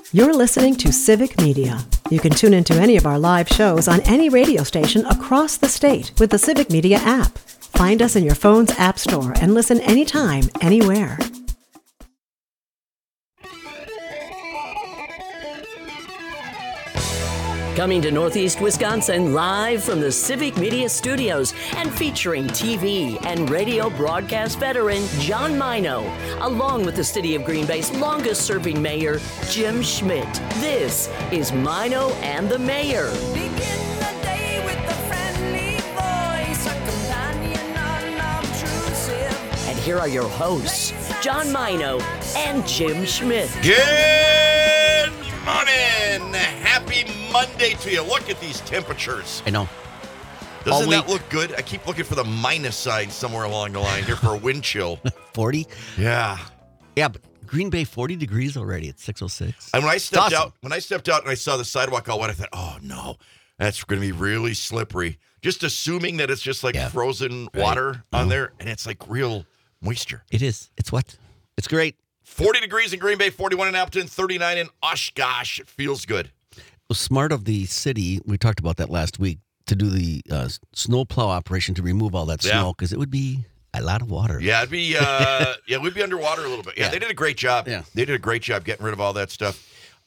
You're listening to Civic Media. You can tune into any of our live shows on any radio station across the state with the Civic Media app. Find us in your phone's app store and listen anytime, anywhere. Coming to Northeast Wisconsin live from the Civic Media Studios and featuring TV and radio broadcast veteran John Mino, along with the City of Green Bay's longest-serving mayor, Jim Schmidt. This is Mino and the Mayor. Begin the day with a friendly voice, a companion unobtrusive. And here are your hosts, John Mino and Jim Schmidt. Good morning. Happy Monday to you. Look at these temperatures. I know. Doesn't that look good? I keep looking for the minus sign somewhere along the line here for a wind chill. 40? Yeah. Yeah, but Green Bay 40 degrees already at 6:06. And when I stepped awesome. out and I saw the sidewalk all wet, I thought, oh no, that's going to be really slippery. Just assuming that it's just like frozen water on there, and it's like real moisture. It is. It's wet. It's great. 40 degrees in Green Bay, 41 in Appleton, 39 in Oshkosh. It feels good. It was smart of the city, we talked about that last week, to do the snowplow operation to remove all that snow, because it would be a lot of water. Yeah, it'd be we'd be underwater a little bit. Yeah, they did a great job. Yeah. They did a great job getting rid of all that stuff.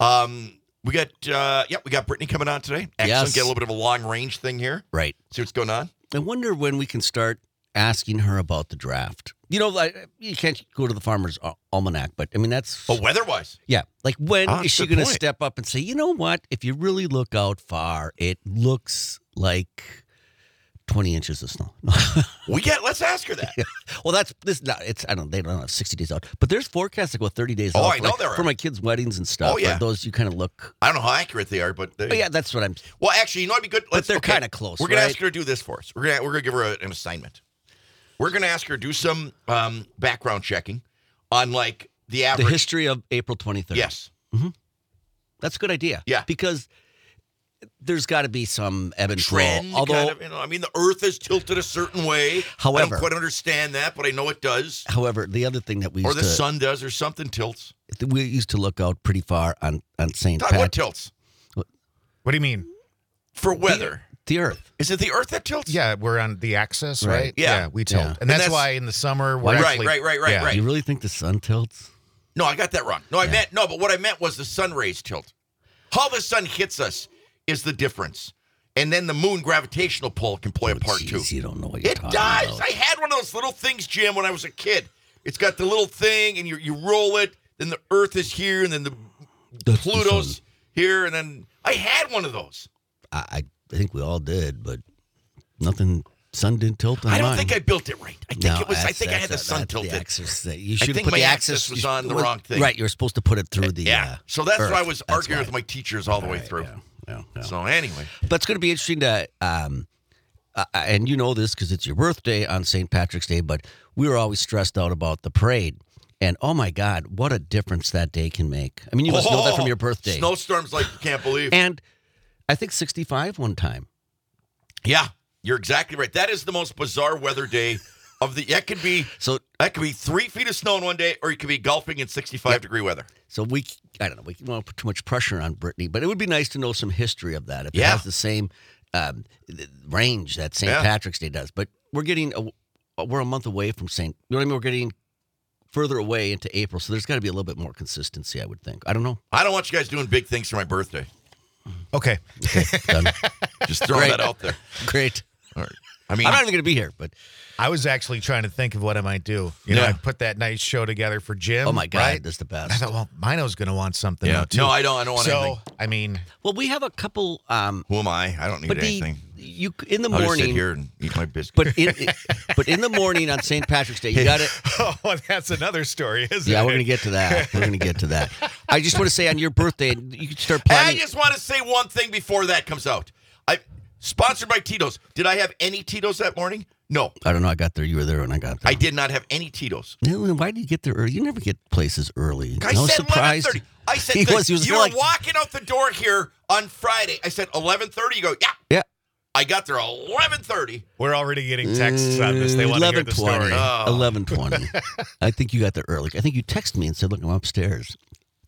We got Brittany coming on today. Excellent. Yes. Get a little bit of a long range thing here. Right. See what's going on. I wonder when we can start asking her about the draft. You know, like, you can't go to the Farmer's Almanac, but I mean, that's... Oh, weather-wise? Yeah. Like, when is she going to point. step up and say, you know what? If you really look out far, it looks like 20 inches of snow. Let's ask her that. Well, they don't have 60 days out, but there's forecasts that go 30 days out. Oh, I know there are. For my kids' weddings and stuff. Oh, yeah. Those you kind of look. I don't know how accurate they are, but... Yeah, that's what I'm... Well, actually, you know what'd be good? But they're kind of close, We're going to right? ask her to do this for us. We're going to give her an assignment. We're going to ask her to do some background checking on, like, the average... The history of April 23rd. Yes. Mm-hmm. That's a good idea. Yeah. Because there's got to be some ebb and flow. Trend, Although, the Earth is tilted a certain way. However, I don't quite understand that, but I know it does. However, the other thing that we or used the sun does, or something tilts. We used to look out pretty far on St. Todd, Pat. what tilts? What do you mean? For weather. The Earth. Is it the Earth that tilts? Yeah, we're on the axis, right? Yeah. we tilt. Yeah. And that's why in the summer we're Right, actually... right. You really think the sun tilts? No, I got that wrong. But what I meant was the sun rays tilt. How the sun hits us is the difference. And then the moon gravitational pull can play a part too. You don't know what you're It talking does. about. I had one of those little things, Jim, when I was a kid. It's got the little thing, and you roll it, then the Earth is here, and then That's Pluto's here, and then I had one of those. I think we all did, but sun didn't tilt on I don't mine. think I built it right. I think I had the sun that's tilted. The axis that you I should think put my the axis was on the wrong thing. Right, you were supposed to put it through the So that's Earth. why I was That's arguing why. with my teachers all the way through. Yeah. So anyway. But it's going to be interesting to, and you know this because it's your birthday on St. Patrick's Day, but we were always stressed out about the parade. And oh my God, what a difference that day can make. I mean, you must know that from your birthday. Snowstorms like you can't believe. And I think 65 one time. Yeah, you're exactly right. That is the most bizarre weather day of the. That could be 3 feet of snow in one day, or you could be golfing in 65-degree weather. So I don't know, we won't put too much pressure on Brittany, but it would be nice to know some history of that. If it has the same range that St. Patrick's Day does. But we're a month away from You know what I mean? We're getting further away into April, so there's got to be a little bit more consistency, I would think. I don't know. I don't want you guys doing big things for my birthday. Okay. Done. Just throwing that out there. Great. All right. I'm not even going to be here, but I was actually trying to think of what I might do. You know, I put that nice show together for Jim. oh my God, right? that's the best. I thought, well, Mino's going to want something now, too. No, I don't want anything. So, I mean... Well, we have a couple. Who am I? I don't need anything. You in the I'll morning just sit here and eat my biscuit. But in the morning on St. Patrick's Day, you got it. Oh, that's another story, isn't it? Yeah, we're going to get to that. I just want to say on your birthday, you can start I planning. just want to say one thing before that comes out. Sponsored by Tito's. Did I have any Tito's that morning? No. I don't know. I got there. You were there when I got there. I did not have any Tito's. No, why did you get there early? You never get places early. I was said surprised. 11:30. I said, He was you were like, walking out the door here on Friday. I said 11:30. You go, yeah. Yeah. I got there 11:30. We're already getting texts on this. They want to hear the story. 11:20. I think you got there early. I think you texted me and said, look, I'm upstairs.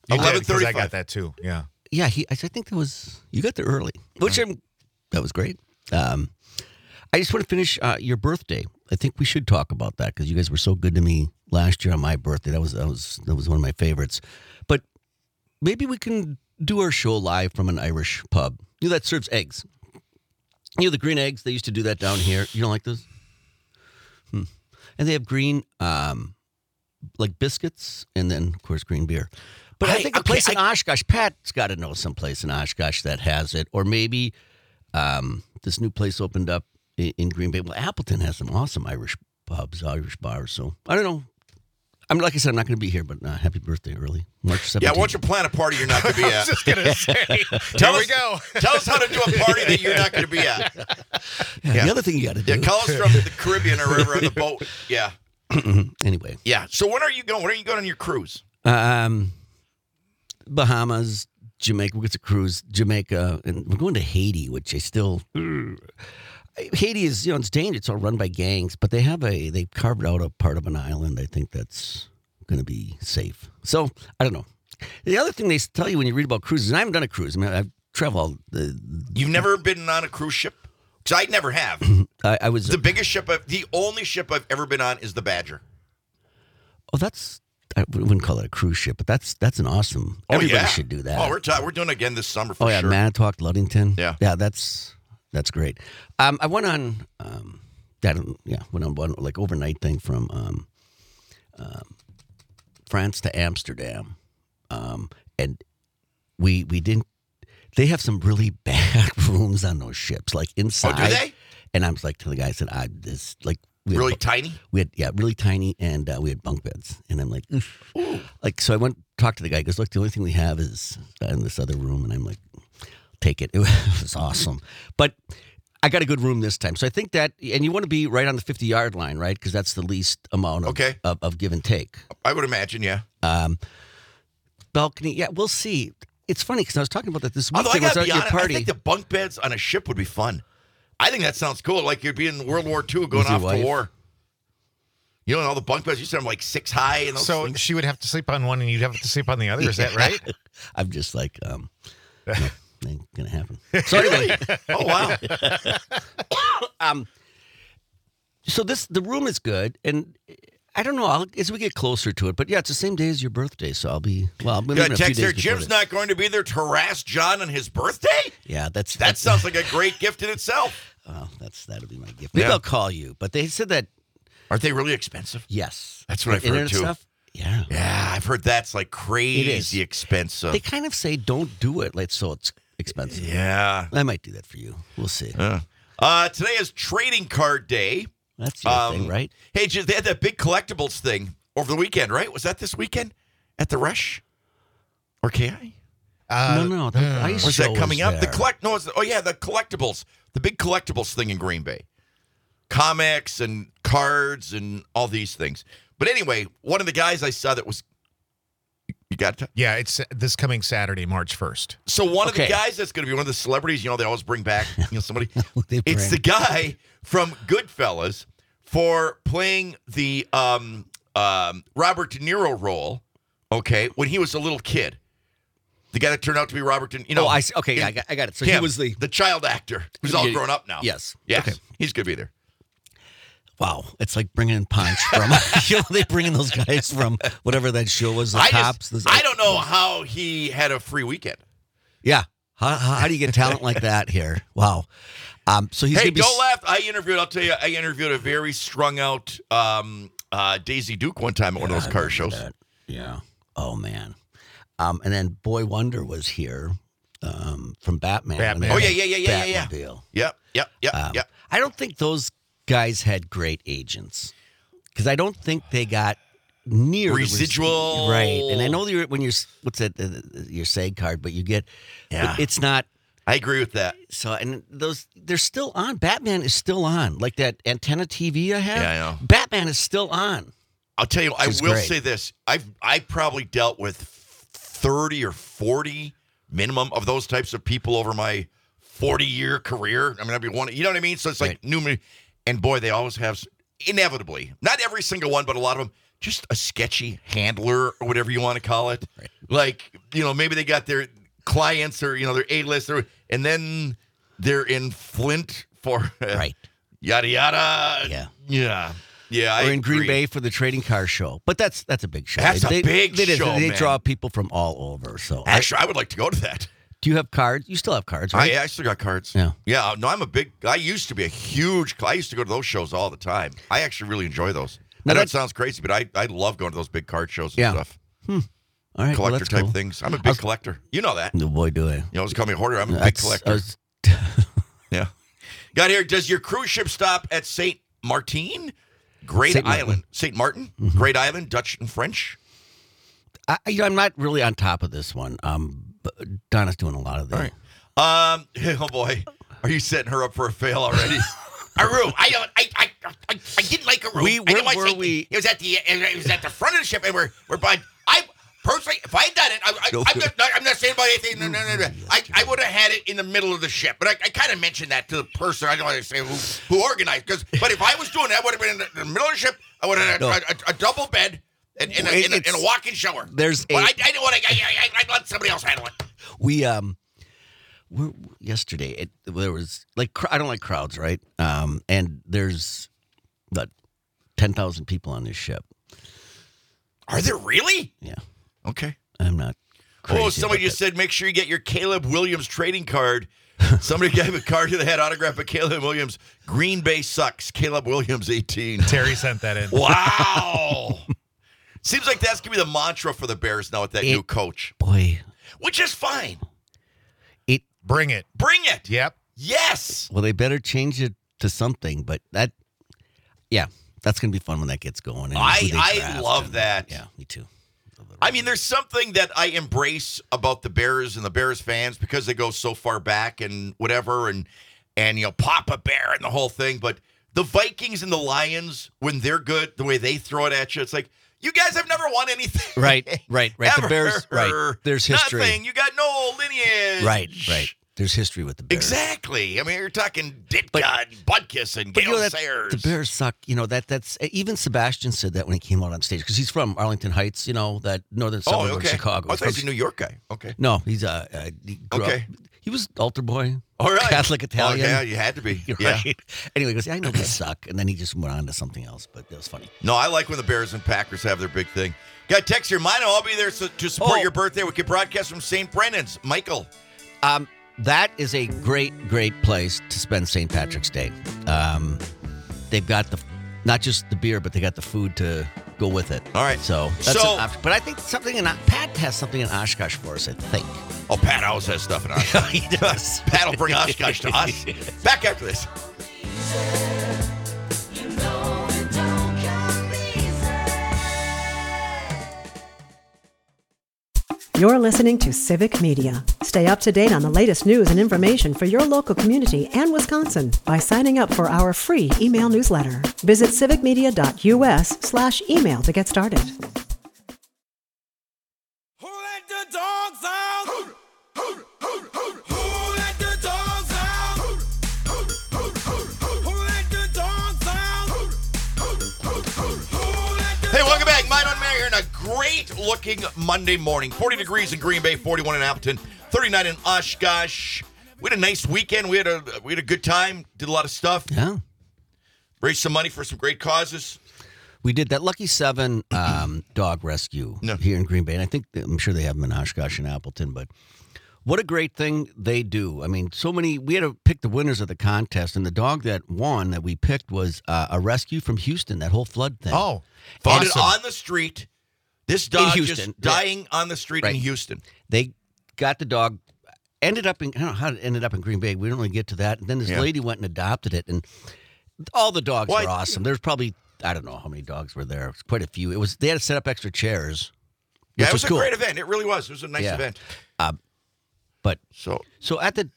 You did, 'cause 11:35. I got that too. Yeah. Yeah, I think you got there early, which that was great. I just want to finish your birthday. I think we should talk about that because you guys were so good to me last year on my birthday. That was one of my favorites. But maybe we can do our show live from an Irish pub. That serves eggs. The green eggs. They used to do that down here. You don't like those? And they have green, like biscuits, and then of course green beer. But I think a place in Oshkosh, Pat's got to know some place in Oshkosh that has it, or maybe this new place opened up in Green Bay. Well, Appleton has some awesome Irish pubs, Irish bars. So I don't know. Like I said, I'm not going to be here, but happy birthday early, March 17th. Yeah, why don't you plan a party you're not going to be at? I was just going to say. Here we go. Tell us how to do a party that you're not going to be at. Yeah. The other thing you got to do. Yeah, call us from the Caribbean or wherever on the boat. Yeah. Anyway. Yeah. So when are you going? When are you going on your cruise? Bahamas, Jamaica. We'll get to cruise. Jamaica, and we're going to Haiti, which I still. Haiti is, it's dangerous. It's all run by gangs, but they carved out a part of an island. I think that's going to be safe. So I don't know. The other thing they tell you when you read about cruises, and I haven't done a cruise. I mean, I've traveled. You've never been on a cruise ship? Because I never have. I was the biggest ship. The only ship I've ever been on is the Badger. Oh, I wouldn't call it a cruise ship, but that's an awesome. Everybody should do that. Oh, we're doing it again this summer for sure. Manitowoc, Ludington. Yeah, that's great. I went on one like overnight thing from France to Amsterdam, and we didn't. They have some really bad rooms on those ships, like inside. Oh, do they? And I was like to the guy, I said, really tiny? We had really tiny, and we had bunk beds. And I'm like, like, so I went talk to the guy. He goes, look, the only thing we have is in this other room. And I'm like, take it. It was awesome. But I got a good room this time. So I think that, and you want to be right on the 50-yard line, right? Because that's the least amount of give and take. I would imagine, yeah. Balcony, yeah, we'll see. It's funny because I was talking about that this weekend. Although I gotta be at your honest, party. I think the bunk beds on a ship would be fun. I think that sounds cool. Like you'd be in World War II going off to war. You know, all the bunk beds, you said them like 6 high. And those things. She would have to sleep on one and you'd have to sleep on the other. Is that right? I'm just like, no, ain't going to happen. So anyway. Oh, wow. So the room is good. And I don't know, as we get closer to it, but yeah, it's the same day as your birthday. So I'll be, I'm going to text there. Jim's not going to be there to harass John on his birthday? Yeah, that sounds like a great gift in itself. Oh, that'll be my gift. Maybe I'll call you. But they said that. Aren't they really expensive? Yes. That's what I've heard too. Stuff? Yeah. Yeah, I've heard that's like crazy expensive. They kind of say don't do it, so it's expensive. Yeah. I might do that for you. We'll see. Today is trading card day. That's your thing, right? Hey, they had that big collectibles thing over the weekend, right? Was that this weekend at the Rush or KI? No. The ice or is show that coming up? there. The collectibles. The big collectibles thing in Green Bay. Comics and cards and all these things. But anyway, one of the guys I saw that was... You got it? Yeah, it's this coming Saturday, March 1st. So one of the guys that's going to be one of the celebrities, they always bring back somebody. It's the guy from Goodfellas for playing the Robert De Niro role, when he was a little kid. The guy that turned out to be Robert De Niro. Oh, I see. Okay, I got it. So he was the child actor who's all grown up now. Yes. Okay. He's going to be there. Wow, it's like bringing in Punch from, they bring in those guys from whatever that show was, the Cops. I don't know how he had a free weekend. Yeah. How do you get talent like that here? Wow. So he's Hey, don't laugh. I'll tell you, I interviewed a very strung out Daisy Duke one time at one of those car shows. That. Yeah. Oh, man. And then Boy Wonder was here from Batman. Oh, yeah. Batmobile. Yep. I don't think those guys had great agents because I don't think they got near residual, right? And I know when you're your SAG card, but you get it's not. I agree with that. So and they're still on. Batman is still on, like that antenna TV I have. Yeah, I know. Batman is still on. I'll tell you, I will say this: I probably dealt with 30 or 40 minimum of those types of people over my 40-year career. I mean, I'd be one. You know what I mean? So it's like new. And boy, they always have, inevitably, not every single one, but a lot of them just a sketchy handler or whatever you want to call it. Right. Like, maybe they got their clients or, their A-list, and then they're in Flint for yada, yada. Yeah. Yeah, or in Green Bay for the trading car show. But that's a big show. That's a big show, They man. draw people from all over. So actually, I would like to go to that. Do you have cards? You still have cards, right? I still got cards. Yeah. Yeah, no, I used to be I used to go to those shows all the time. I actually really enjoy those. I know it sounds crazy, but I love going to those big card shows and stuff. All right, collector type things. I'm a big collector. You know that. No, boy, do I. You always call me a hoarder. I'm a big collector. Yeah. Got here. Does your cruise ship stop at St. Martin? Great Island. St. Martin? Mm-hmm. Great Island, Dutch and French? I'm not really on top of this one. But Donna's doing a lot of that. All right. Oh, boy. Are you setting her up for a fail already? Aru. I didn't like Aru. It was at the front of the ship, and we're by. Personally, if I had done it, I'm not saying about anything. No. I would have had it in the middle of the ship. But I kind of mentioned that to the person. I don't want to say who organized. But if I was doing that, I would have been in the middle of the ship. I would have had a double bed and a walk-in shower. I didn't want to. I let somebody else handle it. Yesterday there was I don't like crowds, right? And there's 10,000 people on this ship. Are there really? Yeah. Okay. I'm not crazy. Somebody just said make sure you get your Caleb Williams trading card. Somebody gave a card that had autograph of Caleb Williams. Green Bay sucks. Caleb Williams, 18. Terry sent that in. Wow. Seems like that's going to be the mantra for the Bears now with that new coach. Boy. Which is fine. Bring it. Bring it. Yep. Yes. Well, they better change it to something, but that's going to be fun when that gets going. I love that. Yeah, me too. I mean, there's something that I embrace about the Bears and the Bears fans because they go so far back and whatever, and Papa Bear and the whole thing. But the Vikings and the Lions, when they're good, the way they throw it at you, it's like, you guys have never won anything. Right. Ever. The Bears, right. There's history. Nothing. You got no lineage. Right. There's history with the Bears. Exactly. I mean, you're talking Ditka and Butkus and Gale Sayers. The Bears suck. That's even Sebastian said that when he came out on stage because he's from Arlington Heights, that northern suburb of Chicago. I thought he's a New York guy. Okay. No, he's he grew up. He was altar boy. All right. Catholic Italian. Oh, yeah, you had to be. Right. Yeah. Anyway, he goes, I know they suck. And then he just went on to something else, but it was funny. No, I like when the Bears and Packers have their big thing. Got text here. Mine, I'll be there to support your birthday. We can broadcast from St. Brennan's. Michael. That is a great place to spend St. Patrick's Day. They've got not just the beer, but they got the food to go with it. All right. So that's an option. But I think Pat has something in Oshkosh for us, I think. Oh, Pat always has stuff in Oshkosh. He does. Pat will bring Oshkosh to us. Back after this. You're listening to Civic Media. Stay up to date on the latest news and information for your local community and Wisconsin by signing up for our free email newsletter. Visit civicmedia.us/email to get started. Who let the dogs out? Who let the dogs out? Who let the dogs out? Hey, welcome back. Mine on Mayor here on a great-looking Monday morning. 40 degrees in Green Bay, 41 in Appleton, 39 in Oshkosh. We had a nice weekend. We had a good time. Did a lot of stuff. Yeah. Raised some money for some great causes. We did that Lucky 7 dog rescue here in Green Bay. And I'm sure they have them in Oshkosh and Appleton, but what a great thing they do. I mean, we had to pick the winners of the contest, and the dog that won that we picked was a rescue from Houston, that whole flood thing. Oh, found it on the street. This dog just dying on the street in Houston. They got the dog, ended up in, I don't know how it ended up in Green Bay. We don't really get to that. And then this lady went and adopted it, and all the dogs were awesome. There's probably, I don't know how many dogs were there. It was quite a few. They had to set up extra chairs. Yeah, it was a great event. It really was. It was a nice event. But so at those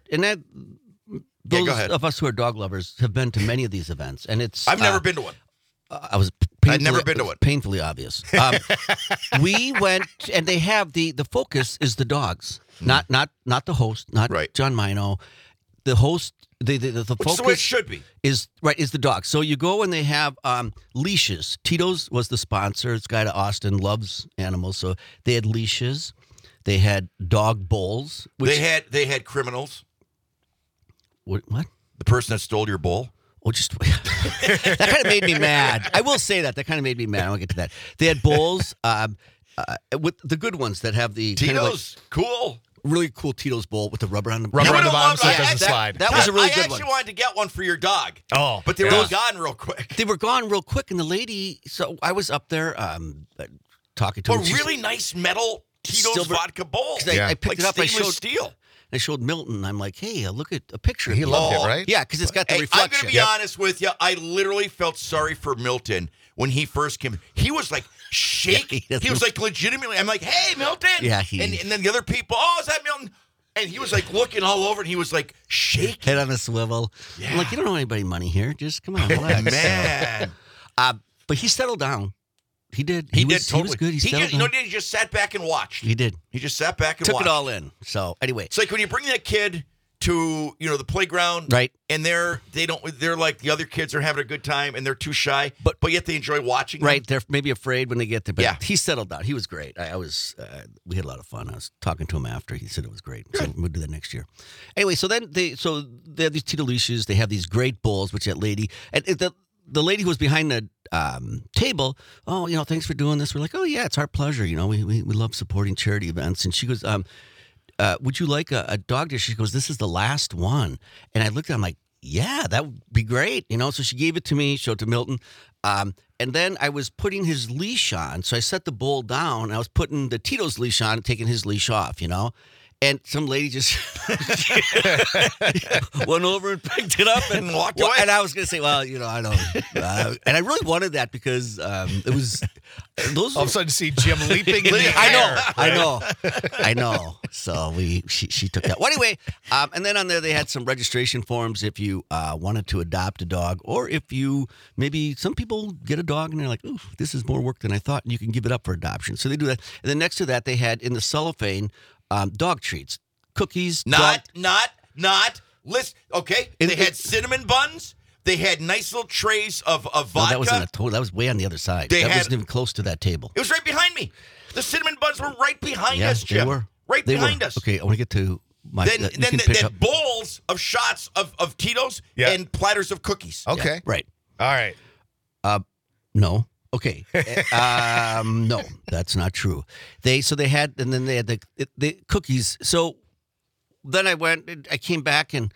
of us who are dog lovers have been to many of these events, and I've never been to one. I've never been to one. Painfully obvious. We went, and they have the focus is the dogs, not the host, not John Mino. The host The focus the way it should be. is the dog. So you go and they have leashes. Tito's was the sponsor. This guy to Austin loves animals, so they had leashes. They had dog bowls. They had criminals. What? The person that stole your bowl. Oh, just that kind of made me mad. I will say that kind of made me mad. I'll get to that. They had bowls with the good ones that have the Tito's cool. Really cool Tito's bowl with the rubber on the Rubber on the bottom so it that. doesn't slide. That was a really good I actually one. wanted to get one for your dog. Oh, but they were gone real quick. They were gone real quick, and the lady. So I was up there talking to her. But really nice metal Tito's Silver- vodka bowl. I picked it up. Stainless steel. I showed Milton. I'm like, hey, look at a picture. He of loved you. it, right? Yeah, because it's got the Hey, I'm reflection. going to be honest with you. I literally felt sorry for Milton when he first came. He was like shaking. Yeah, he was like legitimately. I'm like, hey, Milton. Yeah, and then the other people, oh, is that Milton? And he was like looking all over, and he was like shaking. Head on a swivel. Yeah. I'm like, you don't know anybody money here. Just come on, relax. Man. But he settled down. He did. He was totally. good. He settled down. He just sat back and watched. He did. He just sat back and Took watched. it all in. So anyway, It's like when you bring that kid to the playground, Right. And they're like the other kids are having a good time and they're too shy, But- but yet they enjoy watching. right, them. they're maybe afraid when they get there. But Yeah. he settled down. He was great. I was. We had a lot of fun. I was talking to him after. He said it was great. So we'll do that next year. Anyway, so then they have these Tito leashes. They have these great bowls, which that lady and the lady who was behind the table. Oh, thanks for doing this. We're like, oh yeah, it's our pleasure. We love supporting charity events. And she goes, would you like a dog dish? She goes, this is the last one. And I looked at her, I'm like, yeah, that would be great. So she gave it to me, showed it to Milton. And then I was putting his leash on. So I set the bowl down and I was putting the Tito's leash on and taking his leash off, And some lady just went over and picked it up and walked away. And I was going to say, well, I don't. And I really wanted that because it was those. All of a sudden, see Jim leaping in the air. I know. So she took that. Well, anyway, and then on there they had some registration forms if you wanted to adopt a dog, or if you maybe some people get a dog and they're like, ooh, this is more work than I thought, and you can give it up for adoption. So they do that. And then next to that they had in the cellophane. Dog treats, cookies. Not. List. Okay. They had cinnamon buns. They had nice little trays of vodka. No, that wasn't that was way on the other side. That wasn't even close to that table. It was right behind me. The cinnamon buns were right behind us, Jim. Jim. They were right They behind were. us. Okay, I want to get to my. Then you can pick up. bowls of shots of Tito's Yeah. and platters of cookies. Okay. Right. All right. No. Okay. No, that's not true. They had, and then they had the cookies. So then I came back and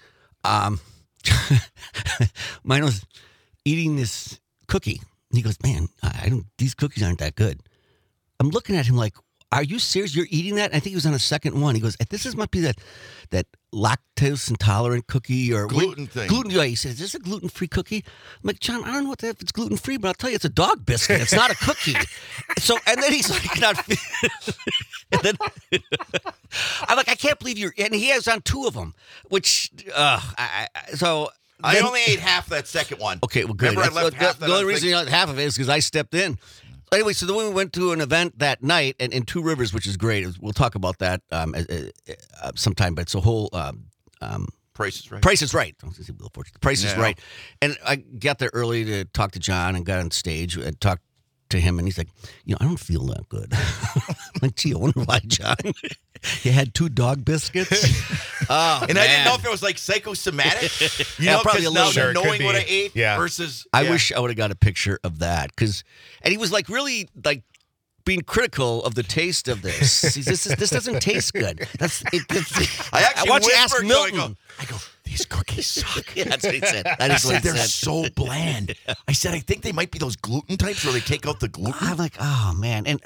mine was eating this cookie. And he goes, man, these cookies aren't that good. I'm looking at him like, are you serious? You're eating that? And I think he was on a second one. He goes, must be that lactose intolerant cookie or Gluten thing. Gluten. Yeah, he says, is this a gluten-free cookie? I'm like, John, I don't know if it's gluten-free, but I'll tell you, it's a dog biscuit. It's not a cookie. And then he's like, and then I'm like, I can't believe you're. And he has on two of them, which I only ate half that second one. Okay, well, good. Remember, I left half the that only on reason you got half of it is because I stepped in. Anyway, so then we went to an event that night in Two Rivers, which is great. We'll talk about that sometime, but it's a whole Price is Right. Price is Right. Price is Right. And I got there early to talk to John and got on stage and talked to him, and he's like, I don't feel that good. I'm like, gee, I wonder why, John. You had two dog biscuits? I didn't know if it was like psychosomatic. Probably a little. Now Sure, knowing could what be. I ate versus. I wish I would have got a picture of that and he was like really like being critical of the taste of this. This doesn't taste good. I want you to ask whispered, Milton. I go, these cookies suck. Yeah, that's what he said. That I is what said he they're said. so bland. I said I think they might be those gluten types where they take out the gluten. I'm like, oh man, and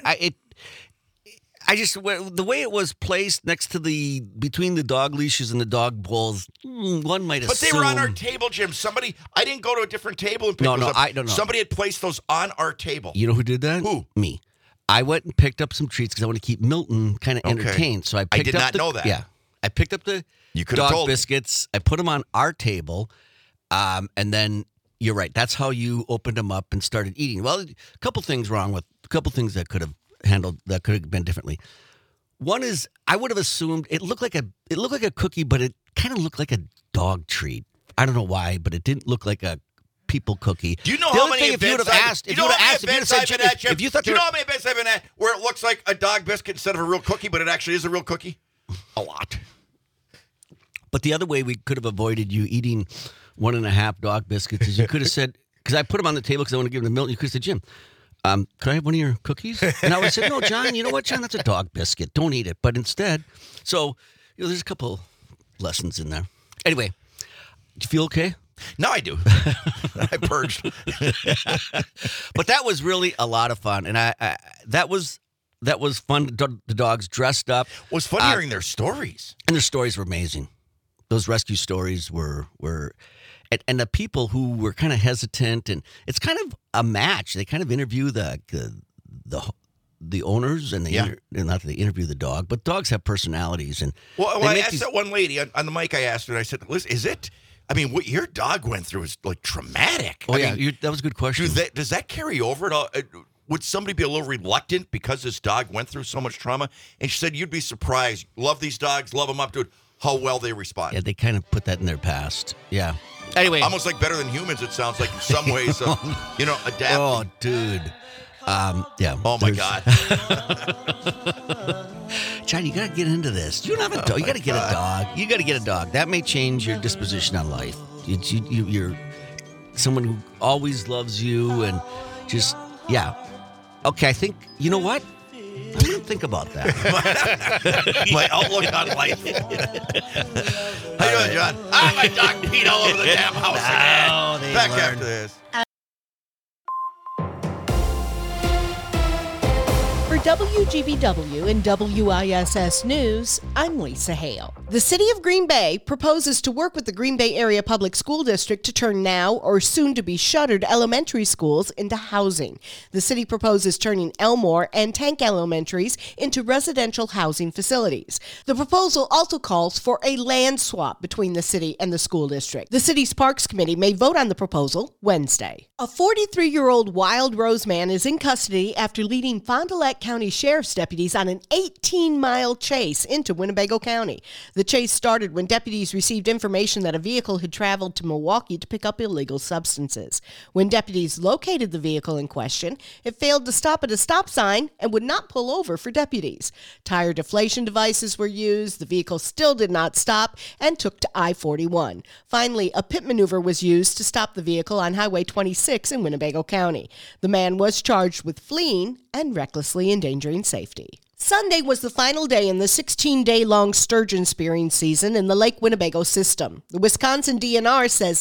I just the way it was placed next to between the dog leashes and the dog bowls, one might assume. But they were on our table, Jim. I didn't go to a different table and pick those up. I don't know. Somebody had placed those on our table. You know who did that? Who? Me. I went and picked up some treats because I want to keep Milton kind of entertained. So I picked did up not know that. Yeah, I picked up the You could have dog told me. biscuits. I put them on our table, and then you're right. That's how you opened them up and started eating. Well, a couple things that could have been differently. One is I would have assumed it looked like a cookie, but it kind of looked like a dog treat. I don't know why, but it didn't look like a people cookie. Do you know The how other many thing, if you would events have I've- asked, you if know you would how have many asked, if you events would have I've said, been at, if you thought do you know how many events I've been at where it looks like a dog biscuit instead of a real cookie, but it actually is a real cookie? A lot. But the other way we could have avoided you eating 1.5 dog biscuits is you could have said, because I put them on the table because I want to give them to Milton. You could have said, Jim, could I have one of your cookies? And I would have said, no, John, you know what, John, that's a dog biscuit. Don't eat it. But instead, so there's a couple lessons in there. Anyway, do you feel okay? No, I do. I purged. But that was really a lot of fun, and that was fun. The dogs dressed up. It was fun hearing their stories. And their stories were amazing. Those rescue stories were and the people who were kind of hesitant, and it's kind of a match. They kind of interview the owners, and not that they interview the dog, but dogs have personalities. And well I asked that one lady on the mic. I asked her, and I said, "Listen, is it? I mean, what your dog went through is like traumatic." Oh, that was a good question. Does that carry over at all? Would somebody be a little reluctant because this dog went through so much trauma? And she said, "You'd be surprised. Love these dogs, love them up to it. How well they respond." Yeah, they kind of put that in their past. Yeah. Anyway, almost like better than humans. It sounds like in some ways, adapting. Oh, dude. Yeah. Oh my God. John, you got to get into this. You don't have a dog. You got to get a dog. You got to get a dog. That may change your disposition on life. You're someone who always loves you and just, yeah. Okay, I think, you know what? I'm going to think about that. My outlook on life. How you doing, John? My dog peed all over the damn house again. Back after this. For WGBW and WISS News, I'm Lisa Hale. The City of Green Bay proposes to work with the Green Bay Area Public School District to turn now or soon-to-be shuttered elementary schools into housing. The city proposes turning Elmore and Tank Elementaries into residential housing facilities. The proposal also calls for a land swap between the city and the school district. The city's Parks Committee may vote on the proposal Wednesday. A 43-year-old Wild Rose man is in custody after leading Fond du Lac County Sheriff's deputies on an 18-mile chase into Winnebago County. The chase started when deputies received information that a vehicle had traveled to Milwaukee to pick up illegal substances. When deputies located the vehicle in question, it failed to stop at a stop sign and would not pull over for deputies. Tire deflation devices were used, the vehicle still did not stop, and took to I-41. Finally, a pit maneuver was used to stop the vehicle on Highway 26 in Winnebago County. The man was charged with fleeing and recklessly endangering safety. Sunday was the final day in the 16-day-long sturgeon spearing season in the Lake Winnebago system. The Wisconsin DNR says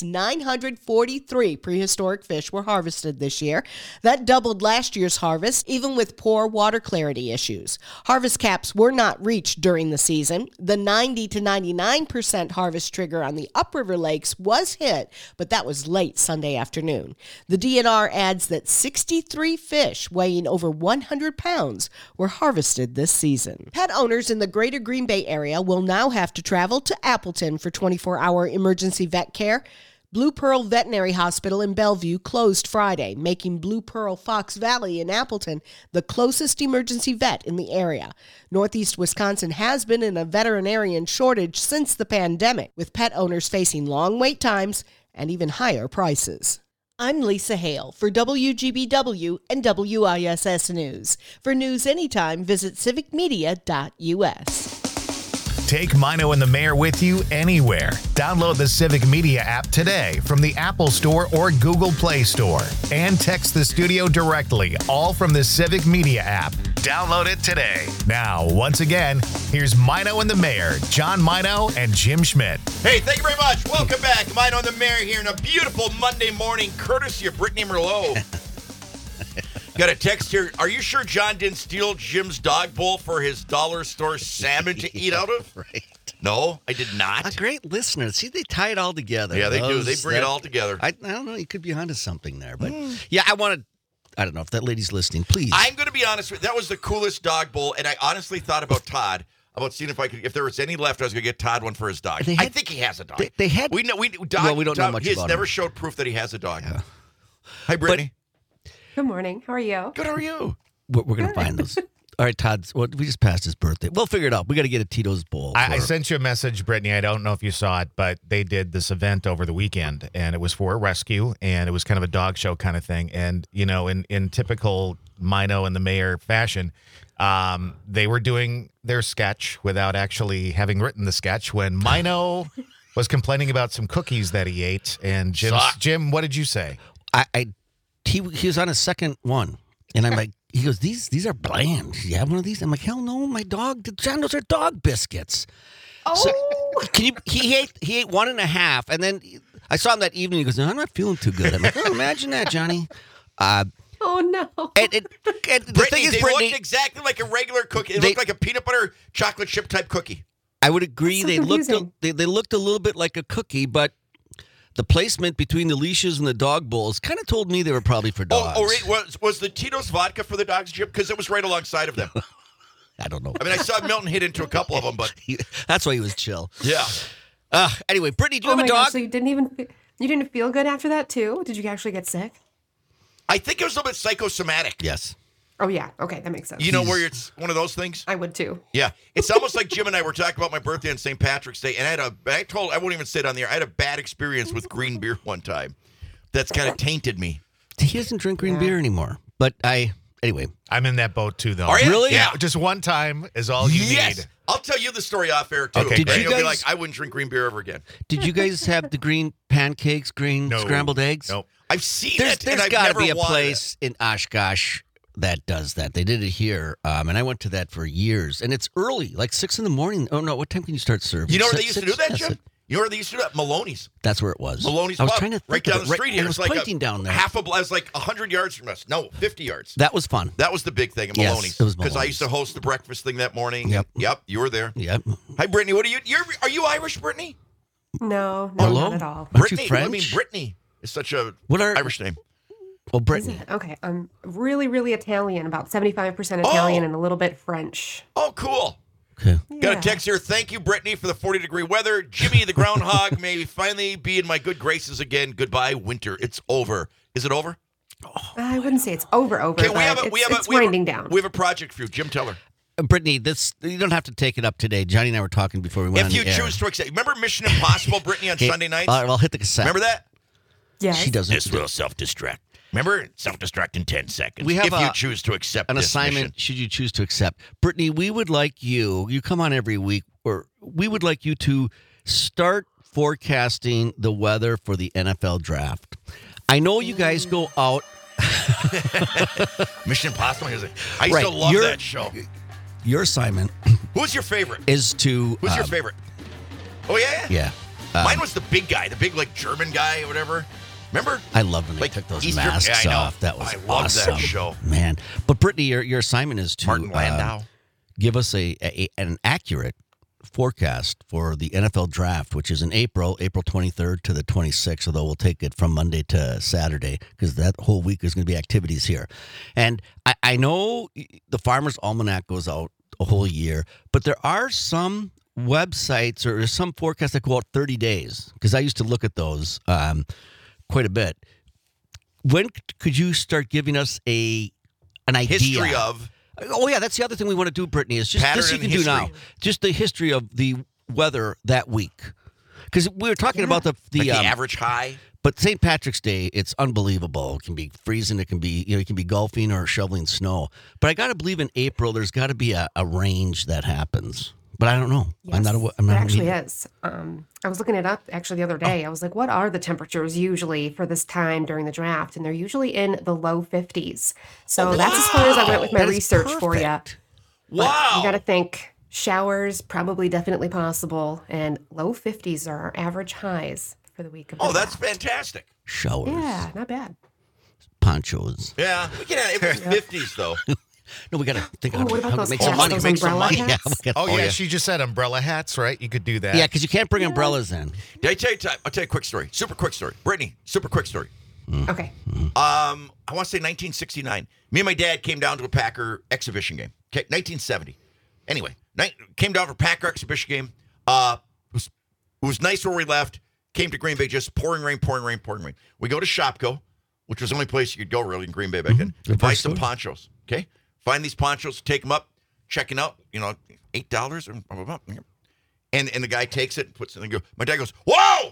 943 prehistoric fish were harvested this year. That doubled last year's harvest, even with poor water clarity issues. Harvest caps were not reached during the season. The 90 to 99% harvest trigger on the upriver lakes was hit, but that was late Sunday afternoon. The DNR adds that 63 fish weighing over 100 pounds were harvested this season. Pet owners in the greater Green Bay area will now have to travel to Appleton for 24-hour emergency vet care. Blue Pearl Veterinary Hospital in Bellevue closed Friday, making Blue Pearl Fox Valley in Appleton the closest emergency vet in the area. Northeast Wisconsin has been in a veterinarian shortage since the pandemic, with pet owners facing long wait times and even higher prices. I'm Lisa Hale for WGBW and WISS News. For news anytime, visit civicmedia.us. Take Mino and the Mayor with you anywhere. Download the Civic Media app today from the Apple Store or Google Play Store. And text the studio directly, all from the Civic Media app. Download it today. Now, once again, here's Mino and the Mayor, John Mino and Jim Schmidt. Hey, thank you very much. Welcome back. Mino and the Mayor here on a beautiful Monday morning, courtesy of Brittany Merlot. Got a text here. Are you sure John didn't steal Jim's dog bowl for his dollar store salmon to eat out of? Right. No, I did not. A great listener. See, they tie it all together. Yeah, they do. They bring it all together. I don't know. You could be onto something there. But yeah, I don't know if that lady's listening. Please. I'm going to be honest with you. That was the coolest dog bowl. And I honestly thought about Todd. About seeing if there was any left, I was going to get Todd one for his dog. I think he has a dog. They had. We don't know much about him. He's never showed proof that he has a dog. Yeah. Hi, Brittany. Good morning. How are you? Good. How are you? We're going to find those. All right, Todd. Well, we just passed his birthday. We'll figure it out. We got to get a Tito's Bowl. I sent you a message, Brittany. I don't know if you saw it, but they did this event over the weekend, and it was for a rescue, and it was kind of a dog show kind of thing. And, in typical Mino and the mayor fashion, they were doing their sketch without actually having written the sketch when Mino was complaining about some cookies that he ate. And Jim, what did you say? He was on his second one, and I'm like, he goes, these are bland. You have one of these? I'm like, hell no, my dog. John, those are dog biscuits. Oh, so, he ate 1.5, and then I saw him that evening. He goes, no, I'm not feeling too good. I'm like, oh, imagine that, Johnny. Oh no! And the Brittany, thing is, they Brittany, looked exactly like a regular cookie. It looked like a peanut butter chocolate chip type cookie. I would agree. So they looked a little bit like a cookie, but the placement between the leashes and the dog bowls kind of told me they were probably for dogs. Was the Tito's vodka for the dogs, Jim? Because it was right alongside of them. I don't know. I mean, I saw Milton hit into a couple of them, but that's why he was chill. Yeah. Anyway, Brittany, do you have a dog? Gosh, so you didn't feel good after that too? Did you actually get sick? I think it was a little bit psychosomatic. Yes. Oh yeah. Okay, that makes sense. You know where it's one of those things? I would too. Yeah. It's almost like Jim and I were talking about my birthday on St. Patrick's Day, and I won't even say it on the air. I had a bad experience with green beer one time. That's kind of tainted me. He doesn't drink green beer anymore. But anyway. I'm in that boat too, though. Are you? Really? Yeah, just one time is all you need. I'll tell you the story off air, too. Okay, You'll be like, I wouldn't drink green beer ever again. Did you guys have the green pancakes, scrambled eggs? Nope. I've seen it, There's and I've got to never be a wanted place in Oshkosh that does that. They did it here, and I went to that for years. And it's early, like 6 in the morning. Oh, no, what time can you start serving? You know where they used to do that, Yes, Jim? You know where they used to do that? Maloney's. That's where it was. Maloney's I was Pub, trying to think right down of the it. street Right, here. it It's was like pointing down there. it's like 100 yards from us. No, 50 yards. That was fun. That was the big thing at Yes, Maloney's. it was Because I Maloney's. used to host the breakfast thing that morning. Yep. You were there. Yep. Hi, Brittany. What are you? Are you Irish, Brittany? No, Hello? not at all. Aren't you Brittany. French? I mean, Brittany is such a What Irish name. Well, Is Brittany. it? Okay, I'm really, really Italian. About 75% Italian and a little bit French. Oh, cool. Okay. Got a text here. Thank you, Brittany, for the 40-degree weather. Jimmy the groundhog may finally be in my good graces again. Goodbye, winter. It's over. Is it over? I wouldn't say it's over. Okay, but it's winding down. We have a project for you. Jim, tell her. Brittany, you don't have to take it up today. Johnny and I were talking before we went on If you the air. choose to accept. Remember Mission Impossible, Brittany, on Okay, Sunday nights? all right, well, hit the cassette. Remember that? Yes. She doesn't. This will self-destruct. Remember? Self-destruct in 10 seconds. We have if you choose to accept an this assignment, mission. should you choose to accept. Brittany, we would like you come on every week, or we would like you to start forecasting the weather for the NFL draft. I know you guys go out. Mission Impossible. I used Right, to love you're- that show. Your assignment Who's your favorite? is to. Who's your favorite? Oh, yeah? Yeah. Mine was the big guy, the big, like, German guy or whatever. Remember? I love when they Like took those Easter- masks yeah, I know. off. That was I loved awesome. that show. Man. But Brittany, your assignment is to Martin Landau. give us an accurate forecast for the NFL draft, which is in April 23rd to the 26th, although we'll take it from Monday to Saturday because that whole week is going to be activities here. And I know the Farmer's Almanac goes out a whole year, but there are some websites or some forecasts that go out 30 days because I used to look at those quite a bit. When could you start giving us an idea? History of. Oh, yeah, that's the other thing we want to do, Brittany, is just Pattern this you in can do now. history. Just the history of the weather that week. Because we were talking about the Like the average high. but St. Patrick's Day, it's unbelievable. It can be freezing. It can be, it can be golfing or shoveling snow. But I got to believe in April, there's got to be a range that happens. But I don't know. I'm not. It actually is. I was looking it up actually the other day. I was like, what are the temperatures usually for this time during the draft? And they're usually in the low 50s. So that's as far as I went with my That is research for you. perfect. Wow. You got to think showers, probably definitely possible. And low 50s are our average highs for the week of the Oh, that's draft. fantastic. Showers, Yeah, not bad. ponchos. Yeah. We can have, it was 50s, though. No, we got to think Oh, how what about to those make hats, some money. those Make some umbrella money. hats? Yeah, we gotta- Oh, yeah, she just said umbrella hats, right? You could do that. yeah, because you can't bring umbrellas in. Did I tell you? I'll tell you a quick story. Super quick story. Brittany, super quick story. Okay. I want to say 1969. Me and my dad came down to a Packer exhibition game. Okay, 1970. Anyway, came down for Packer exhibition game. It was nice where we left. Came to Green Bay, just pouring rain. We go to Shopko, which was the only place you could go really in Green Bay back then. The Buy first some store. ponchos. Okay, find these ponchos, take them up, checking out, $8 or blah, blah, blah. And the guy takes it and puts it in and go. My dad goes, whoa!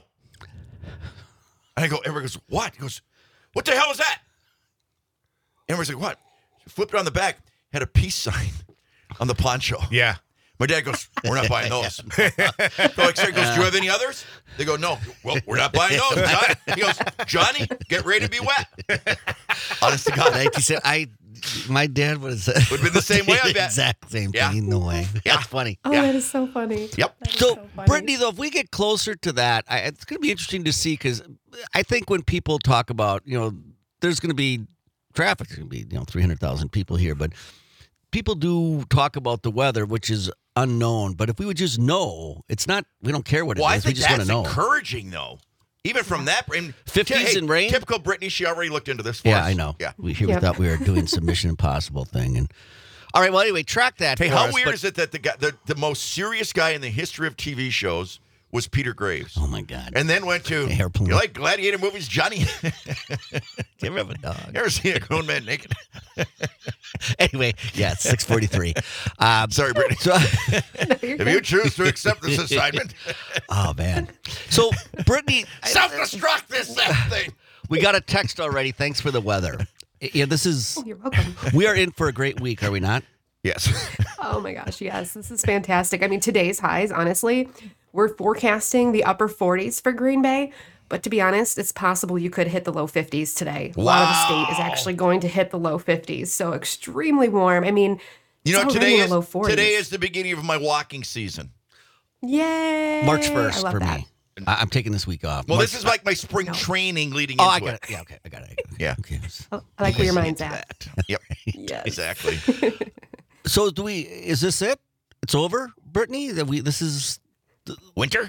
And everyone goes, what? He goes, what the hell is that? Everyone's like, what? He flipped it on the back, had a peace sign on the poncho. Yeah. My dad goes, we're not buying those. So he goes, do you have any others? They go, no. Well, we're not buying those, John. He goes, Johnny, get ready to be wet. Honest to God. Like you said, my dad would have been the same way, I bet. Exact same thing. Yeah. No way. Yeah. That's funny. Oh, that is so funny. Yep. That is So, funny. Brittany, though, if we get closer to that, it's going to be interesting to see because I think when people talk about, there's going to be traffic, there's going to be, 300,000 people here, but people do talk about the weather, which is unknown. But if we would just know, it's not, we don't care what it Well, I is. We think just want that's to know. encouraging, though. Even from that. 50s and rain? Typical Brittany, she already looked into this for Yeah, us. I know. Yeah. We Yep. thought we were doing some Mission Impossible thing. And all right, well, anyway, track that. Hey, for how us, weird but- is it that the most serious guy in the history of TV shows was Peter Graves? Oh, my God. And then went to, Airplane. you like gladiator movies, Johnny? Give him a dog. You ever seen a grown man naked? Anyway, yeah, it's 6:43. Sorry, Brittany. So, If you choose to accept this assignment, oh, man. So, Brittany, self-destruct this thing. we got a text already. Thanks for the weather. Yeah, this is, You're welcome. we are in for a great week, are we not? Yes. Oh my gosh, yes, this is fantastic. I mean, today's highs, honestly, we're forecasting the upper 40s for Green Bay. But to be honest, it's possible you could hit the low 50s today. A lot of the state is actually going to hit the low 50s. So extremely warm. I mean, it's already today in the is low 40s. today is the beginning of my walking season. Yay. March I 1st love for that. me. I'm taking this week off. Well, March- this is like my spring training leading Oh, into I got it. it. Yeah, okay. I got it. Yeah. Okay. I like where your mind's at. Yep. Yes. Exactly. So is this it? It's over, Brittany? This is Winter?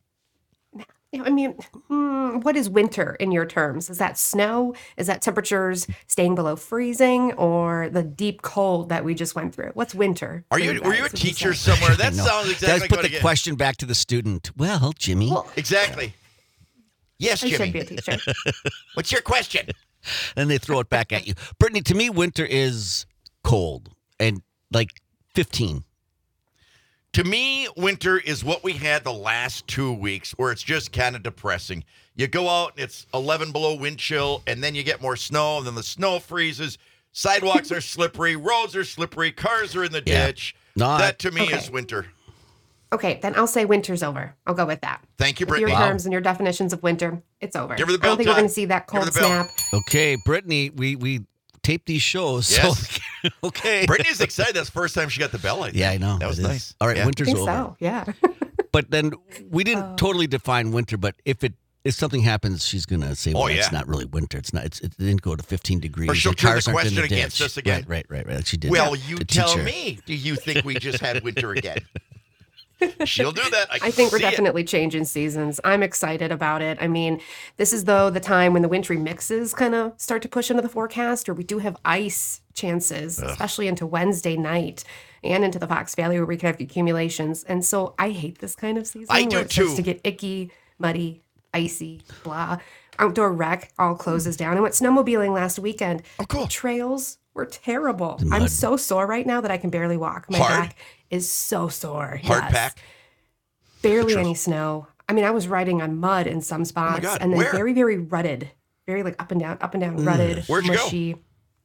I mean, what is winter in your terms? Is that snow? Is that temperatures staying below freezing, or the deep cold that we just went through? What's winter? Were you a teacher somewhere? That No. sounds Guys, exactly like put what I the get. question back to the student. Well, Jimmy. Well, Exactly. Yes, I Jimmy. should be a teacher. What's your question? And they throw it back at you. Brittany, to me, winter is cold and like 15. To me, winter is what we had the last 2 weeks, where it's just kind of depressing. You go out and it's 11 below wind chill, and then you get more snow, and then the snow freezes. Sidewalks are slippery, roads are slippery, cars are in the Yeah. ditch. No, That to me Okay. is winter. Okay, then I'll say winter's over. I'll go with that. Thank you, With your Brittany. terms and your definitions of winter, it's over. Give her the I bell, don't think we're Todd. going to see that Give her cold the bell. snap. Okay, Brittany, we tape these shows. Yes. So, okay. Brittany's excited. That's the first time she got the bell, I think. Yeah, I know. That was It is. nice. All right, Yeah. winter's I think over. so, yeah. But then we didn't totally define winter, but if something happens, she's going to say, well, yeah. it's not really winter. It's not. It didn't go to 15 degrees. Or she'll The turn the cars aren't in question the against ditch. us again. Right. She did. Well, that. you The tell teacher. me. Do you think we just had winter again? She'll do that. I think we're see it. definitely changing seasons. I'm excited about it. I mean, this is though the time when the wintry mixes kind of start to push into the forecast, or we do have ice chances, especially into Wednesday night and into the Fox Valley where we could have accumulations. And so I hate this kind of season. I do where it starts too. to get icky, muddy, icy, blah. Outdoor rec all closes down. I went snowmobiling last weekend. Oh, cool. The trails were terrible. mud. I'm so sore right now that I can barely walk. My Hard? back is so sore. Hard Yes. pack. Barely any snow. I mean, I was riding on mud in some spots, God, and then where? very, very rutted, very like up and down, rutted. Where'd you go? mushy.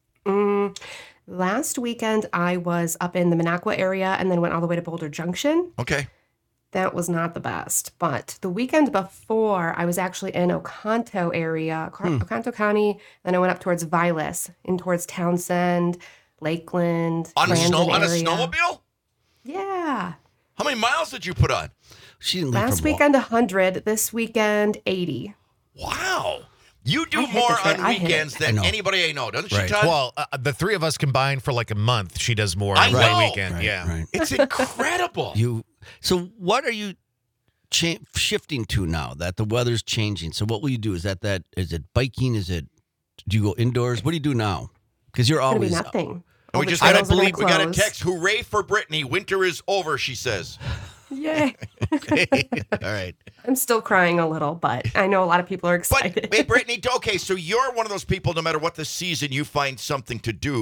Last weekend, I was up in the Minocqua area, and then went all the way to Boulder Junction. Okay. That was not the best. But the weekend before, I was actually in Oconto area, Oconto County. Then I went up towards Vilas, in towards Townsend, Lakeland, On a Clarendon on a area. snowmobile? Yeah. How many miles did you put on? She didn't leave Last for a walk. weekend, 100. This weekend, 80. Wow. You do I hit more the trail. on I hit it. weekends than I know. anybody I know, doesn't Right. she, Todd? Well, the three of us combined for like a month. She does more I on know. one weekend. Right, yeah. right. It's incredible. So what are you shifting to now that the weather's changing? So what will you do? Is it biking? Do you go indoors? What do you do now? Because you're It's gonna be always nothing. And All we the just got trails are gonna we got a close. text. Hooray for Brittany. Winter is over, she says. Yay. All right. I'm still crying a little, but I know a lot of people are But excited. hey, Brittany, okay, so you're one of those people, no matter what the season, you find something to do.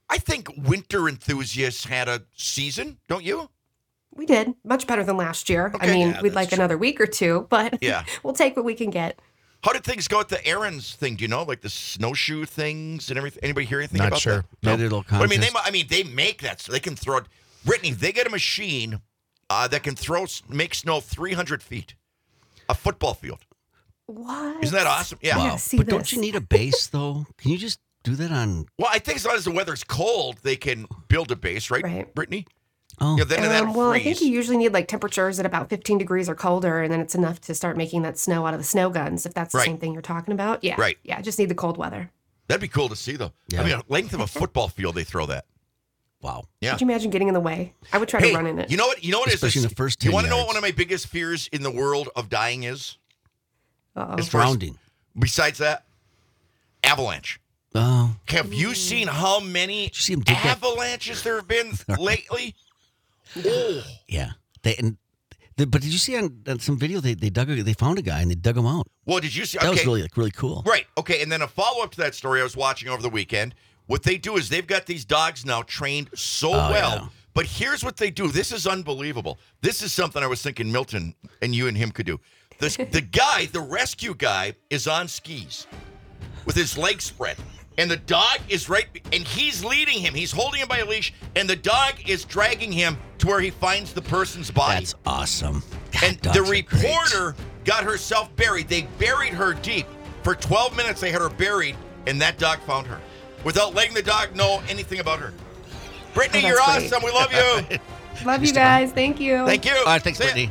I think winter enthusiasts had a season, don't you? We did. Much better than last year. Okay. I mean, Yeah, we'd like that's another week or two, but Yeah. we'll take what we can get. How did things go at the Aaron's thing? Do you know, like the snowshoe things and everything? Anybody hear anything Not about sure. that? They did a little But, contest. I mean, they make that, so they can throw it. Brittany, they get a machine that can make snow 300 feet, a football field. What? Isn't that awesome? Yeah. Wow. Wow. see But don't this. you need a base, though? Can you just do that on... Well, I think as long as the weather's cold, they can build a base, right, Right. Brittany? Oh, Yeah, then that'll Well, freeze. I think you usually need like temperatures at about 15 degrees or colder, and then it's enough to start making that snow out of the snow guns, if that's the Right. same thing you're talking about. Yeah. Right. Yeah, just need the cold weather. That'd be cool to see, though. Yeah. I mean, length of a football field, they throw that. wow. Yeah. Could you imagine getting in the way? I would try Hey, to run in it. you know what? You know what is Especially in the first You 10 want to know what yards. one of my biggest fears in the world of dying is? Uh-oh. As far as- Grounding. Besides that, avalanche. Oh. Have you seen how many you see 'em dig that- avalanches there have been lately? Oh, Yeah. But did you see on some video they found a guy and they dug him out? well, did you see? That Okay, was really cool. right. Okay, and then a follow up to that story I was watching over the weekend. What they do is they've got these dogs now trained so well. yeah. But here's what they do. This is unbelievable. This is something I was thinking Milton and you and him could do. The rescue guy, is on skis with his legs spread. And the dog is and he's leading him. He's holding him by a leash, and the dog is dragging him to where he finds the person's body. That's awesome. God, And dogs the are great. reporter got herself buried. They buried her deep. For 12 minutes, they had her buried, and that dog found her without letting the dog know anything about her. Brittany, Oh, you're that's great. awesome. We love you. Love you guys. Thank you. Thank you. All right, thanks, See ya. Brittany.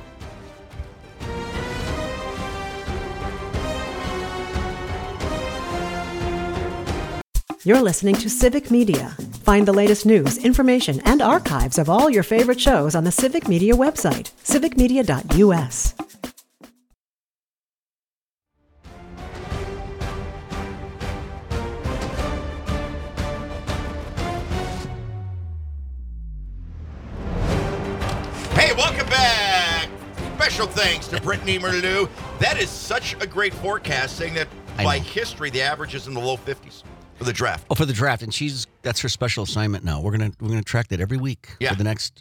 You're listening to Civic Media. Find the latest news, information, and archives of all your favorite shows on the Civic Media website, civicmedia.us. Hey, welcome back. Special thanks to Brittany Merleau. That is such a great forecast, saying that I by know. history, the average is in the low 50s for the draft. Oh, for the draft, and that's her special assignment now. We're gonna track that every week Yeah. for the next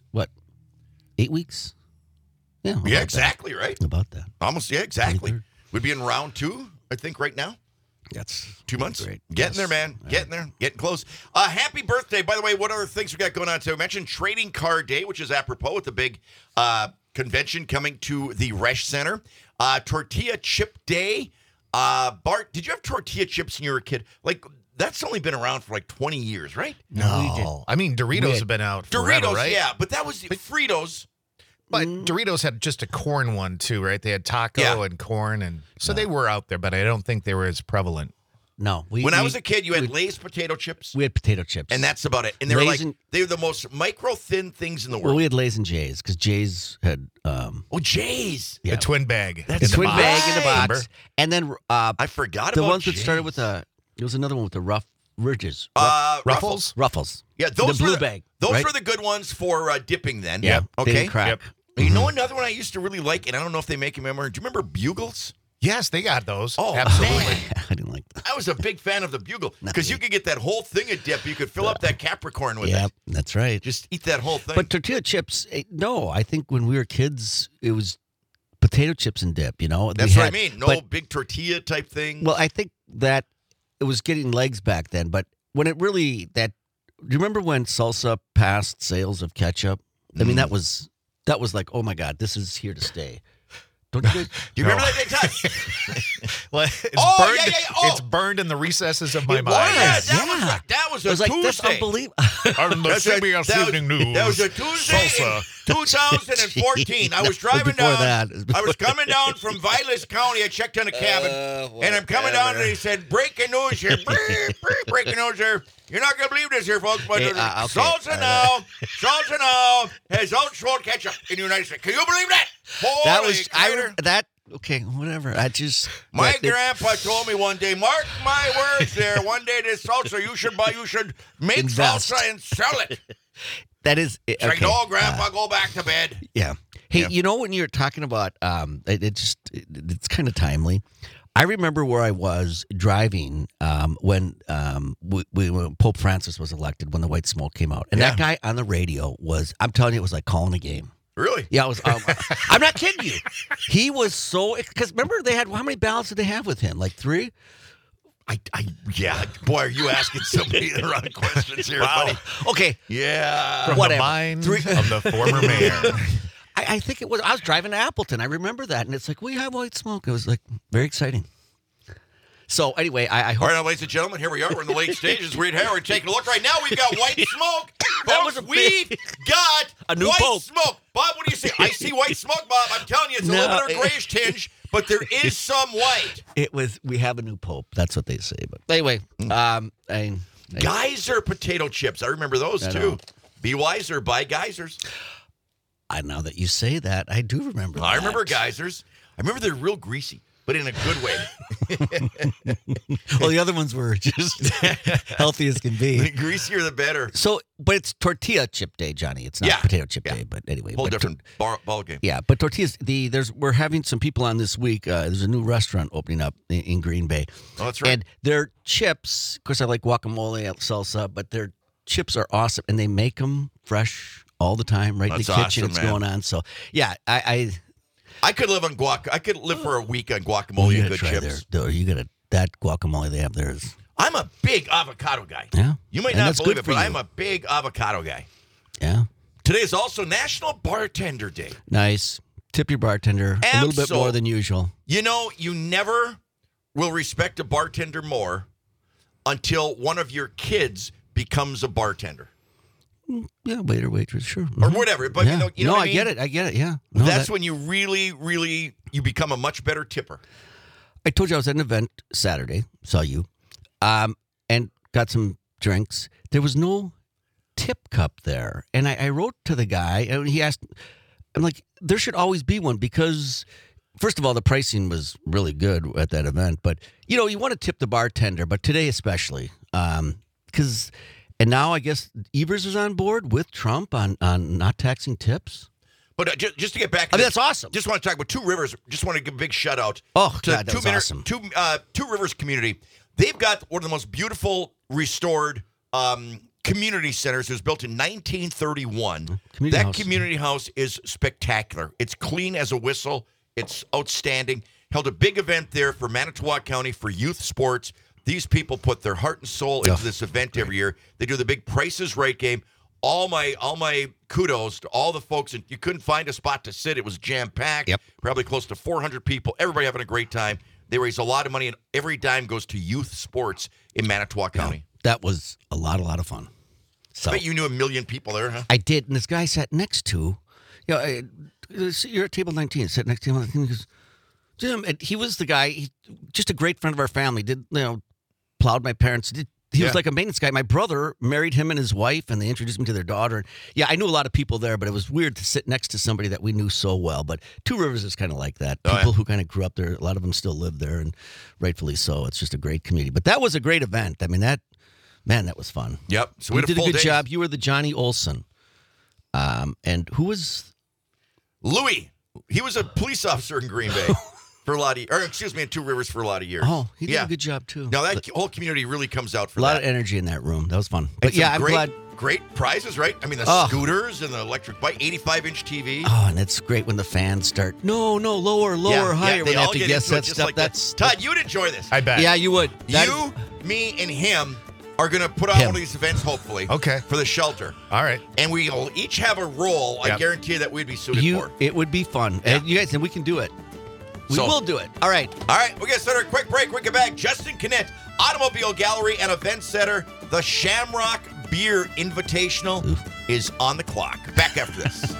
8 weeks. Yeah, how Yeah, about exactly, right? that? About that. Almost, yeah, exactly. 23rd. We'd be in round 2, I think, right now. That's 2 months. great. Getting Yes. there, man. Yeah. Getting there. Getting close. Happy birthday. By the way, what other things we got going on today? I mentioned Trading Card Day, which is apropos with the big convention coming to the Resch Center. Tortilla Chip Day. Bart, did you have tortilla chips when you were a kid? Like, that's only been around for like 20 years, right? No. I mean, Doritos have been out forever, Doritos, right? yeah. But that was Fritos. But Doritos had just a corn one, too, right? They had taco Yeah. and corn. And so they were out there, but I don't think they were as prevalent. No, When I was a kid, you had Lay's potato chips, we had potato chips, and that's about it. And they were Lay's like, and- they were the most micro thin things in the well, world. we had Lay's and Jay's because Jay's had Oh, Jays. Yeah. The twin bag. That's in the twin box. bag in the box, Remember? and then I forgot the about ones that started Jays. with there was another one with the rough ridges, Ruffles. ruffles. Yeah, those the were blue bag. Those right? were the good ones for dipping then. yeah. They Okay. didn't crack. Yep. You know another one I used to really like, and I don't know if they make them anymore. Do you remember Bugles? Yes, they got those. Oh, absolutely. man. I didn't like that. I was a big fan of the Bugle because you me. could get that whole thing of dip. You could fill up that Capricorn with Yep, it. that's right. Just eat that whole thing. But tortilla chips, no. I think when we were kids, it was potato chips and dip. You know, That's We what I had- mean. No but- big tortilla type thing. Well, I think that it was getting legs back then, but when it really do you remember when salsa passed sales of ketchup? I mean, that was like, oh my God, this is here to stay. Don't you? Do you remember that time? Well, it's Oh, burned, yeah, yeah, yeah. Oh. It's burned in the recesses of my It mind. was. Yes, That was yeah. like, that was It a was like that's Tuesday. unbelievable. On the That's right. CBS That was- Evening News. That was a Tuesday Salsa. in 2014. I was driving Before down. that. It was I was before coming down from Vilas County. I checked on a cabin, and I'm coming down, and he said, "Breaking news here! Breaking news here! You're not gonna believe this here, folks, but Hey, okay. Salsa now has outsold ketchup in the United States. Can you believe that? Holy That was critter. Okay, whatever. I just My but it- grandpa told me one day, mark my words there, one day this salsa you should make Invest. salsa and sell it. that is It's like, okay. no, grandpa, go back to bed. Yeah. Hey, Yeah. you know when you're talking about it's kind of timely. I remember where I was driving when Pope Francis was elected, when the white smoke came out. And that guy on the radio I'm telling you, it was like calling a game. Really? Yeah, it was. I'm not kidding you. He was so, because remember they had, how many ballots did they have with him? Like 3? Yeah. Boy, are you asking so many the wrong questions here, buddy. Okay. Yeah. From the mind of the former mayor. I think it was, I was driving to Appleton. I remember that. And it's like, we have white smoke. It was like very exciting. So anyway, I hope. All right, now, ladies and gentlemen, here we are. We're in the late stages. Reed Howard taking a look right now. We've got white smoke. Folks, we've got a new white pope. Smoke. Bob, what do you see? I see white smoke, Bob. I'm telling you, it's a little bit of a grayish tinge, but there is some white. We have a new pope. That's what they say. But anyway, Geyser potato chips. I remember those too. Be wiser, buy geysers. Now that you say that, I do remember that. I remember geysers. I remember they're real greasy, but in a good way. Well, the other ones were just healthy as can be. The greasier, the better. So, but it's tortilla chip day, Johnny. It's not potato chip day, but anyway. Whole different ball game. Yeah, but tortillas, we're having some people on this week. There's a new restaurant opening up in Green Bay. Oh, that's right. And their chips, of course, I like guacamole, salsa, but their chips are awesome, and they make them fresh all the time, right in the kitchen. Awesome, it's going on. So, yeah, I could live on I could live for a week on guacamole and good chips. That guacamole they have there is. I'm a big avocado guy. Yeah, you might not believe it, but I'm a big avocado guy. Yeah. Today is also National Bartender Day. Nice. Tip your bartender a little bit more than usual. You know, you never will respect a bartender more until one of your kids becomes a bartender. Yeah, waiter, waitress, sure. Or whatever. But you know what I mean? I get it, yeah. No, that's when you really, you become a much better tipper. I told you I was at an event Saturday, saw you, and got some drinks. There was no tip cup there. And I wrote to the guy, and he asked, I'm like, there should always be one because, first of all, the pricing was really good at that event. But, you want to tip the bartender, but today especially, because... And now I guess Evers is on board with Trump on not taxing tips. But just to get back, that's awesome. Just want to talk about Two Rivers. Just want to give a big shout out. Oh, God, that was awesome. Two Rivers community. They've got one of the most beautiful restored community centers. It was built in 1931. Community house is spectacular. It's clean as a whistle. It's outstanding. Held a big event there for Manitowoc County for youth sports. These people put their heart and soul into this event every year. They do the big Price is Right game. All my kudos to all the folks. And you couldn't find a spot to sit. It was jam-packed. Yep. Probably close to 400 people. Everybody having a great time. They raise a lot of money, and every dime goes to youth sports in Manitowoc County. That was a lot of fun. So, I bet you knew 1 million people there, huh? I did. And this guy sat next to, you're at table 19. Sat next to him. He goes, Jim, and he was the guy, just a great friend of our family. Plowed my parents. He was like a maintenance guy. My brother married him and his wife, and they introduced me to their daughter. And yeah, I knew a lot of people there, but it was weird to sit next to somebody that we knew so well. But Two Rivers is kind of like that. People who kind of grew up there, a lot of them still live there, and rightfully so. It's just a great community. But that was a great event. I mean, that was fun. Yep. So you did a good job. You were the Johnny Olson. And who was? Louis. He was a police officer in Green Bay. For a lot of, in Two Rivers for a lot of years. Oh, he did a good job too. Now that whole community really comes out for that. A lot of energy in that room. That was fun. But yeah, I'm glad. Great prizes, right? I mean, the scooters and the electric bike, 85-inch TV. Oh, and it's great when the fans start. No, lower, higher. They all have to guess that stuff. Like that's Todd, you'd enjoy this. I bet. Yeah, you would. You, me, and him are going to put on one of these events, hopefully. Okay. For the shelter. All right. And we'll each have a role. I guarantee that we'd be suited for. It would be fun. Yeah. And you guys, and we can do it. We will do it. All right. All right. We're going to start a quick break. We'll get back. Justin Connett, Automobile Gallery and Event Center. The Shamrock Beer Invitational is on the clock. Back after this.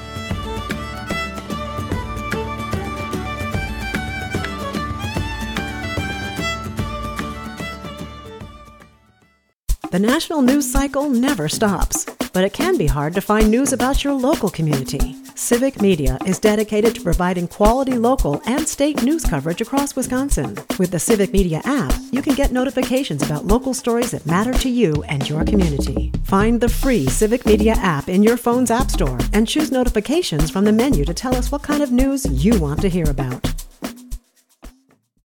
The national news cycle never stops, but it can be hard to find news about your local community. Civic Media is dedicated to providing quality local and state news coverage across Wisconsin. With the Civic Media app, you can get notifications about local stories that matter to you and your community. Find the free Civic Media app in your phone's app store and choose notifications from the menu to tell us what kind of news you want to hear about.